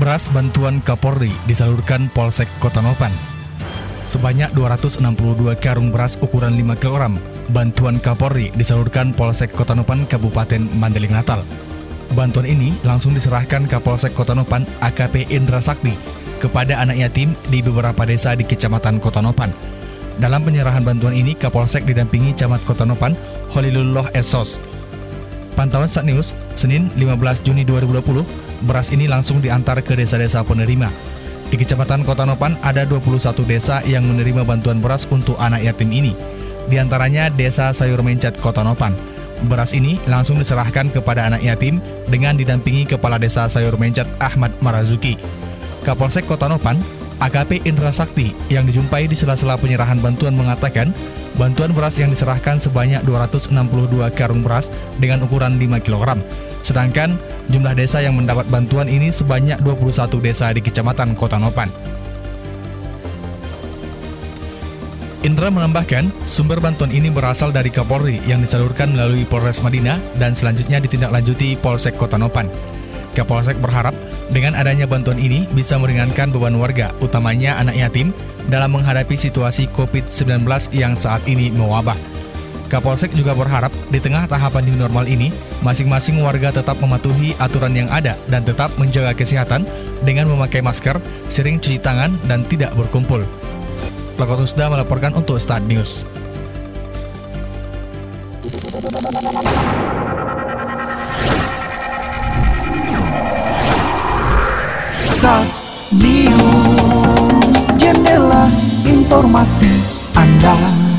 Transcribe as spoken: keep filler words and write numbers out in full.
Beras bantuan Kapolri disalurkan Polsek Kota Nopan. Sebanyak dua ratus enam puluh dua karung beras ukuran lima kilogram bantuan Kapolri disalurkan Polsek Kota Nopan Kabupaten Mandailing Natal. Bantuan ini langsung diserahkan Kapolsek Kota Nopan A K P Indra Sakti kepada anak yatim di beberapa desa di Kecamatan Kota Nopan. Dalam penyerahan bantuan ini, Kapolsek didampingi Camat Kota Nopan, Holilullah Esos. Pantauan Start News, Senin lima belas Juni dua ribu dua puluh, beras ini langsung diantar ke desa-desa penerima. Di Kecamatan Kota Nopan ada dua puluh satu desa yang menerima bantuan beras untuk anak yatim ini. Di antaranya Desa Sayur Mencet Kota Nopan. Beras ini langsung diserahkan kepada anak yatim dengan didampingi Kepala Desa Sayur Mencet Ahmad Marazuki. Kapolsek Kota Nopan, A K P Indra Sakti, yang dijumpai di sela-sela penyerahan bantuan mengatakan bantuan beras yang diserahkan sebanyak dua ratus enam puluh dua karung beras dengan ukuran lima kilogram. Sedangkan jumlah desa yang mendapat bantuan ini sebanyak dua puluh satu desa di Kecamatan Kota Nopan. Indra menambahkan, sumber bantuan ini berasal dari Kapolri yang disalurkan melalui Polres Madinah dan selanjutnya ditindaklanjuti Polsek Kota Nopan. Kapolsek berharap dengan adanya bantuan ini bisa meringankan beban warga, utamanya anak yatim, dalam menghadapi situasi covid sembilan belas yang saat ini mewabah. Kapolsek juga berharap di tengah tahapan new normal ini, masing-masing warga tetap mematuhi aturan yang ada dan tetap menjaga kesehatan dengan memakai masker, sering cuci tangan, dan tidak berkumpul. Lakotusda melaporkan untuk Start News. Start News, jendela informasi Anda.